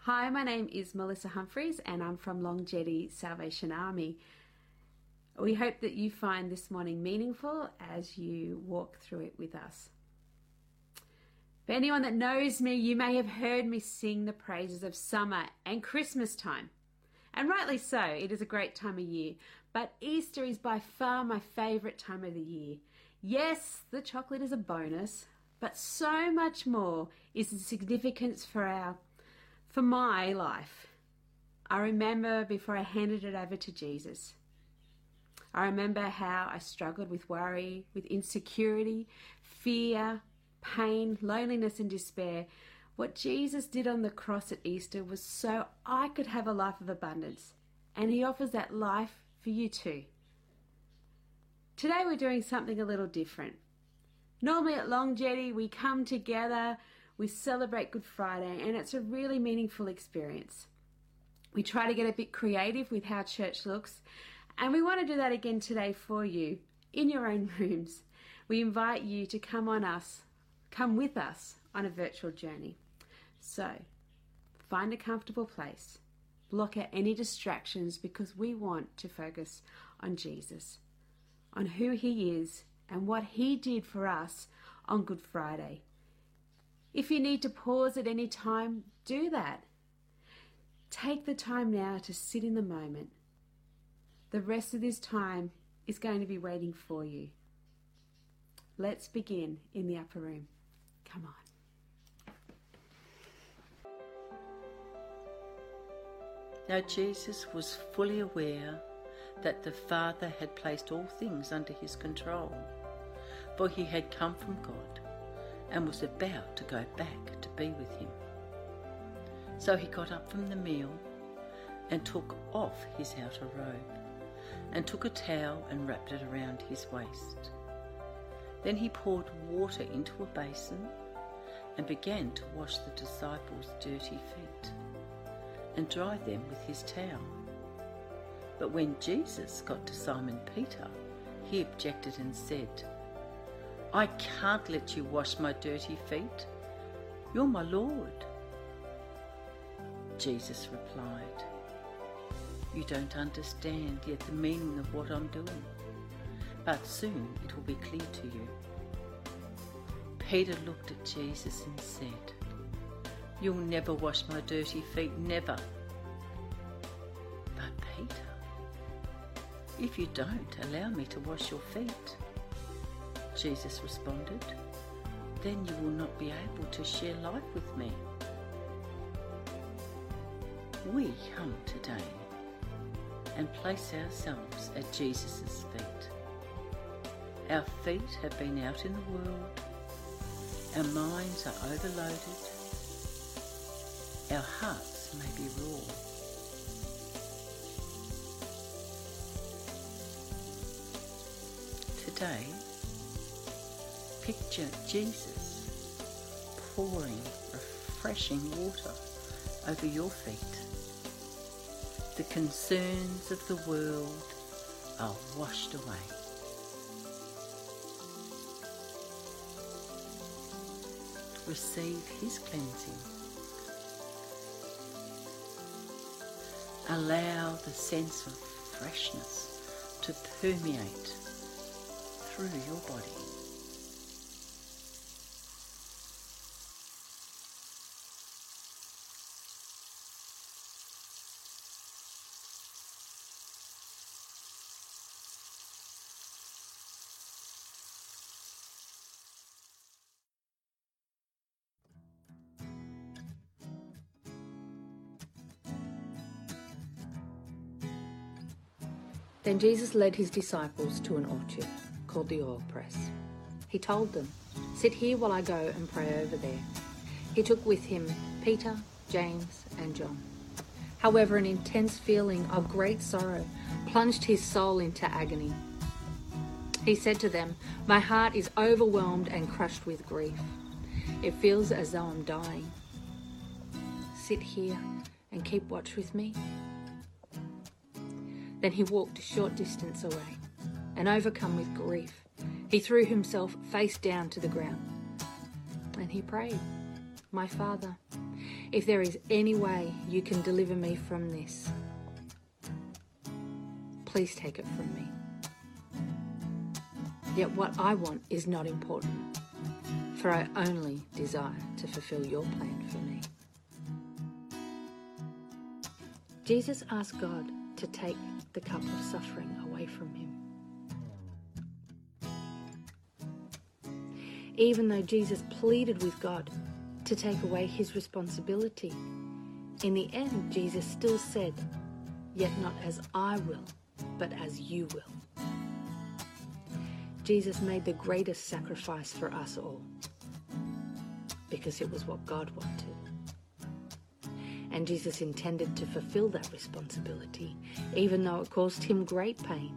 Hi, my name is Melissa Humphreys and I'm from Long Jetty Salvation Army. We hope that you find this morning meaningful as you walk through it with us. For anyone that knows me, you may have heard me sing the praises of summer and Christmas time. And rightly so, it is a great time of year. But Easter is by far my favourite time of the year. Yes, the chocolate is a bonus, but so much more is the significance for my life. I remember before I handed it over to Jesus. I remember how I struggled with worry, with insecurity, fear, pain, loneliness and despair. What Jesus did on the cross at Easter was so I could have a life of abundance. And he offers that life for you too. Today we're doing something a little different. Normally at Long Jetty we come together, we celebrate Good Friday, and it's a really meaningful experience. We try to get a bit creative with how church looks, and we want to do that again today for you in your own rooms. We invite you to come with us on a virtual journey. So, find a comfortable place, block out any distractions because we want to focus on Jesus, on who he is and what he did for us on Good Friday. If you need to pause at any time, do that. Take the time now to sit in the moment. The rest of this time is going to be waiting for you. Let's begin in the upper room. Come on. Now Jesus was fully aware that the Father had placed all things under his control, for he had come from God and was about to go back to be with him. So he got up from the meal and took off his outer robe and took a towel and wrapped it around his waist. Then he poured water into a basin and began to wash the disciples' dirty feet and dry them with his towel. But when Jesus got to Simon Peter, he objected and said, "I can't let you wash my dirty feet. You're my Lord." Jesus replied, "You don't understand yet the meaning of what I'm doing, but soon it will be clear to you." Peter looked at Jesus and said, "You'll never wash my dirty feet, never." "But Peter, if you don't allow me to wash your feet," Jesus responded, "then you will not be able to share life with me." We come today and place ourselves at Jesus' feet. Our feet have been out in the world, our minds are overloaded, our hearts may be raw. Today, picture Jesus pouring refreshing water over your feet. The concerns of the world are washed away. Receive his cleansing. Allow the sense of freshness to permeate through your body. Then Jesus led his disciples to an orchard called the Oil Press. He told them, "Sit here while I go and pray over there." He took with him Peter, James, and John. However, an intense feeling of great sorrow plunged his soul into agony. He said to them, "My heart is overwhelmed and crushed with grief. It feels as though I'm dying. Sit here and keep watch with me." Then he walked a short distance away, and overcome with grief, he threw himself face down to the ground. And he prayed, "My Father, If there is any way you can deliver me from this, please take it from me. Yet what I want is not important, for I only desire to fulfill your plan for me. Jesus asked God to take the cup of suffering away from him. Even though Jesus pleaded with God to take away his responsibility, in the end, Jesus still said, "Yet not as I will, but as you will." Jesus made the greatest sacrifice for us all, because it was what God wanted. And Jesus intended to fulfill that responsibility, even though it caused him great pain.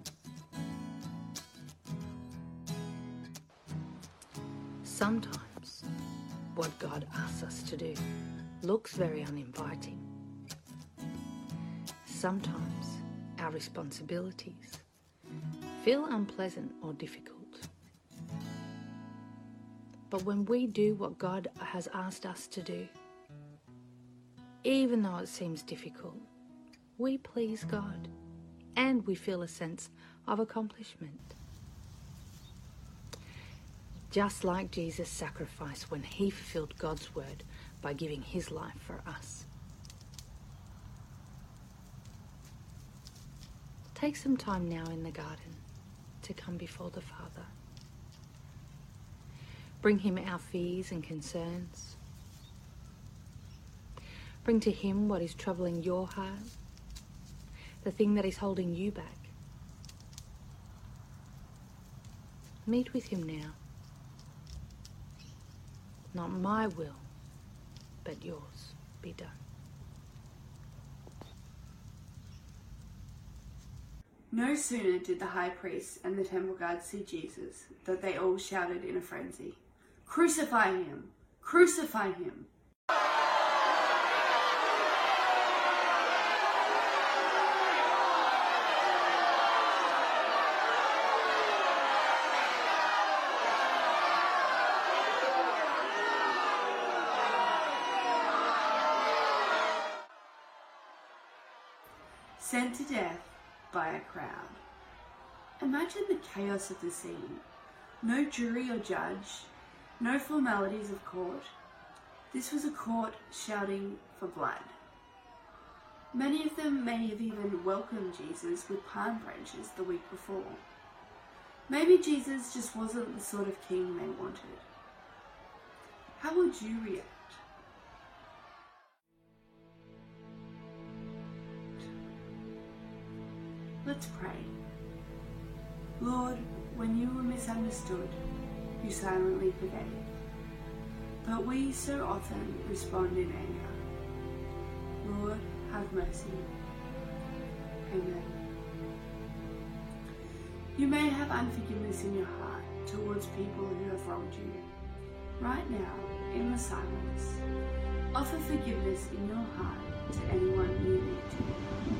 Sometimes what God asks us to do looks very uninviting. Sometimes our responsibilities feel unpleasant or difficult. But when we do what God has asked us to do, even though it seems difficult, we please God and we feel a sense of accomplishment. Just like Jesus' sacrifice when he fulfilled God's word by giving his life for us. Take some time now in the garden to come before the Father. Bring him our fears and concerns. Bring to him what is troubling your heart, the thing that is holding you back. Meet with him now. Not my will, but yours be done. No sooner did the high priest and the temple guards see Jesus than they all shouted in a frenzy, "Crucify him! Crucify him!" Sent to death by a crowd. Imagine the chaos of the scene. No jury or judge, no formalities of court. This was a court shouting for blood. Many of them may have even welcomed Jesus with palm branches the week before. Maybe Jesus just wasn't the sort of king they wanted. How would you react? Let's pray. Lord, when you were misunderstood, you silently forgave. But we so often respond in anger. Lord, have mercy. Amen. You may have unforgiveness in your heart towards people who have wronged you. Right now, in the silence, offer forgiveness in your heart to anyone you need to.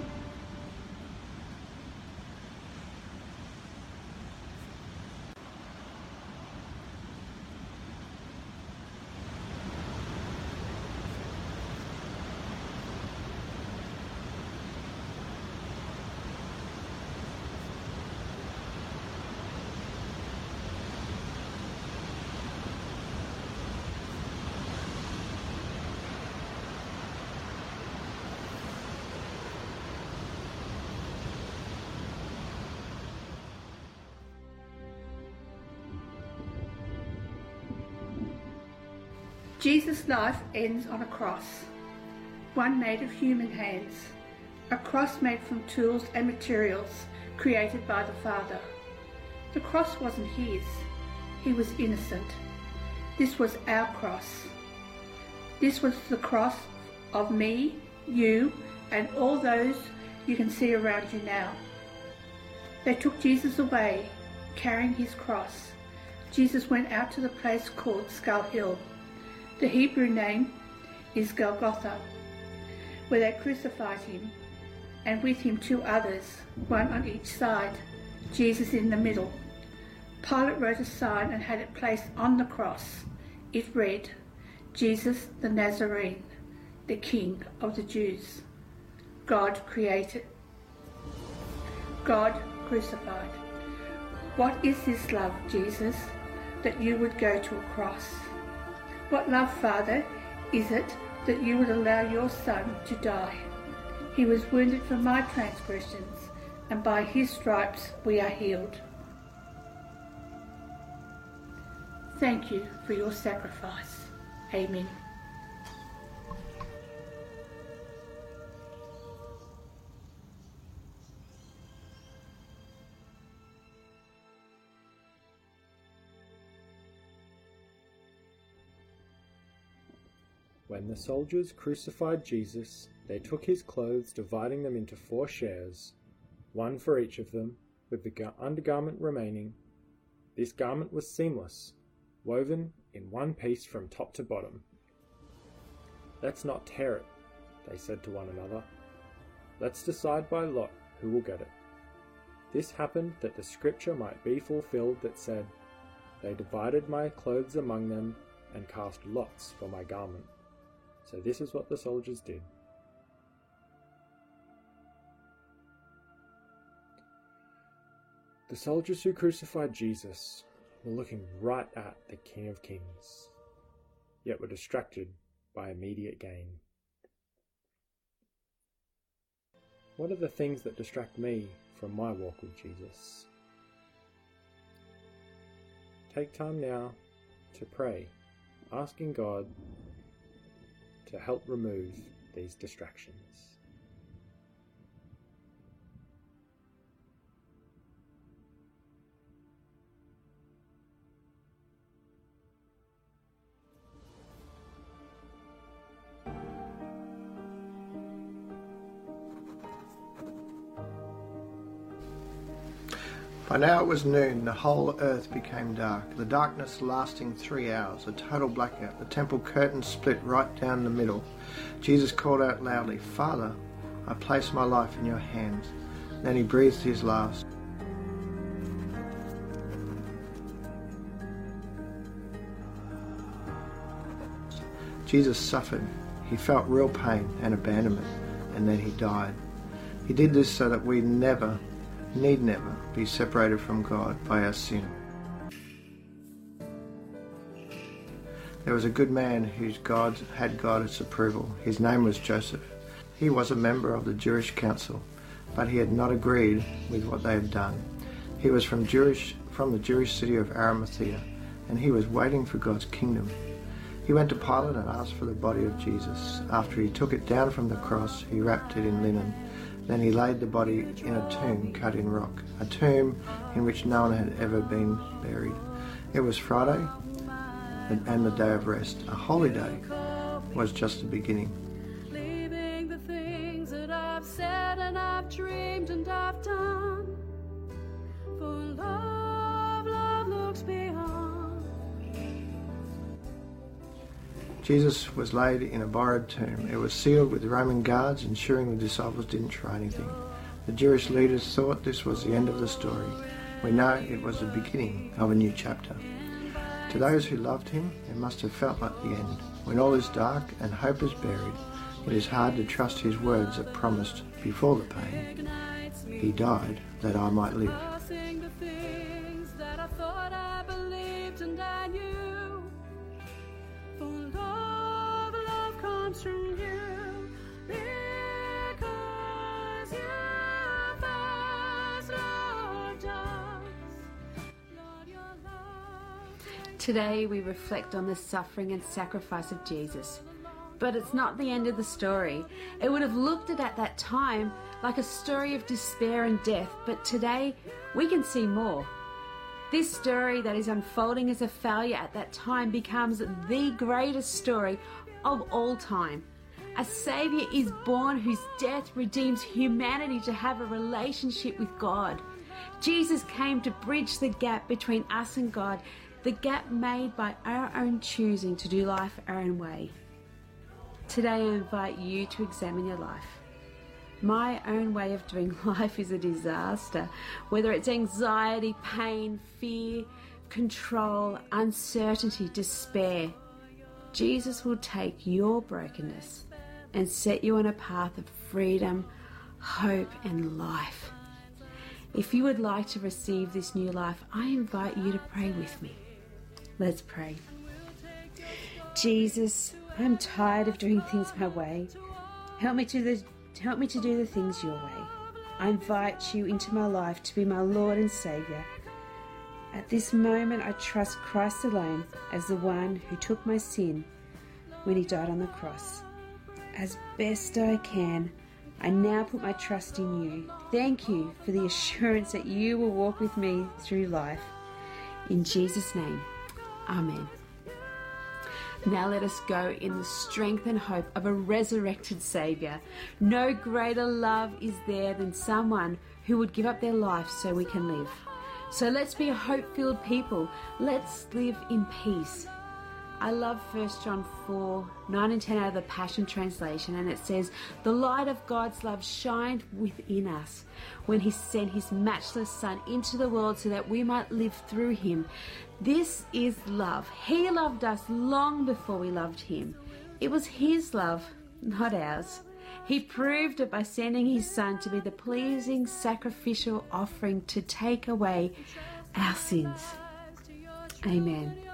Jesus' life ends on a cross, one made of human hands, a cross made from tools and materials created by the Father. The cross wasn't his, he was innocent. This was our cross. This was the cross of me, you, and all those you can see around you now. They took Jesus away, carrying his cross. Jesus went out to the place called Skull Hill. The Hebrew name is Golgotha, where they crucified him, and with him two others, one on each side, Jesus in the middle. Pilate wrote a sign and had it placed on the cross. It read, "Jesus the Nazarene, the King of the Jews. God created. God crucified. What is this love, Jesus, that you would go to a cross? What love, Father, is it that you would allow your Son to die? He was wounded for my transgressions, and by his stripes we are healed. Thank you for your sacrifice. Amen. When the soldiers crucified Jesus, they took his clothes, dividing them into 4 shares, one for each of them, with the undergarment remaining. This garment was seamless, woven in one piece from top to bottom. "Let's not tear it," they said to one another. "Let's decide by lot who will get it." This happened that the scripture might be fulfilled that said, "They divided my clothes among them and cast lots for my garment." So this is what the soldiers did. The soldiers who crucified Jesus were looking right at the King of Kings, yet were distracted by immediate gain. What are the things that distract me from my walk with Jesus? Take time now to pray, asking God to help remove these distractions. By now it was noon, the whole earth became dark, the darkness lasting 3 hours, a total blackout. The temple curtain split right down the middle. Jesus called out loudly, "Father, I place my life in your hands." Then he breathed his last. Jesus suffered. He felt real pain and abandonment, and then he died. He did this so that we need never be separated from God by our sin. There was a good man whose God had God's approval. His name was Joseph. He was a member of the Jewish council, but he had not agreed with what they had done. He was from the Jewish city of Arimathea, and he was waiting for God's kingdom. He went to Pilate and asked for the body of Jesus. After he took it down from the cross, he wrapped it in linen. Then he laid the body in a tomb cut in rock, a tomb in which no one had ever been buried. It was Friday and the day of rest. A holy day was just the beginning. Leaving the things that I've said and I've dreamed and I've done. For love looks beyond. Jesus was laid in a borrowed tomb. It was sealed with Roman guards, ensuring the disciples didn't try anything. The Jewish leaders thought this was the end of the story. We know it was the beginning of a new chapter. To those who loved him, it must have felt like the end. When all is dark and hope is buried, it is hard to trust his words that promised before the pain, "He died that I might live." Passing the things that I thought I believed and I knew. For love comes from you, because you first loved us. Lord, your love. Today we reflect on the suffering and sacrifice of Jesus. But it's not the end of the story. It would have looked at that time like a story of despair and death, but today we can see more. This story that is unfolding as a failure at that time becomes the greatest story of all time. A Saviour is born whose death redeems humanity to have a relationship with God. Jesus came to bridge the gap between us and God, the gap made by our own choosing to do life our own way. Today I invite you to examine your life. My own way of doing life is a disaster, whether it's anxiety, pain, fear, control, uncertainty, despair. Jesus will take your brokenness and set you on a path of freedom, hope, and life. If you would like to receive this new life, I invite you to pray with me. Let's pray. Jesus, I'm tired of doing things my way. Help me to do the things your way. I invite you into my life to be my Lord and Saviour. At this moment, I trust Christ alone as the one who took my sin when he died on the cross. As best I can, I now put my trust in you. Thank you for the assurance that you will walk with me through life. In Jesus' name, Amen. Now let us go in the strength and hope of a resurrected Saviour. No greater love is there than someone who would give up their life so we can live. So let's be a hope-filled people. Let's live in peace. I love 1 John 4:9 and 10 out of the Passion Translation, and it says, "The light of God's love shined within us when he sent his matchless Son into the world so that we might live through him. This is love. He loved us long before we loved him. It was his love, not ours. He proved it by sending his Son to be the pleasing sacrificial offering to take away our sins." Amen.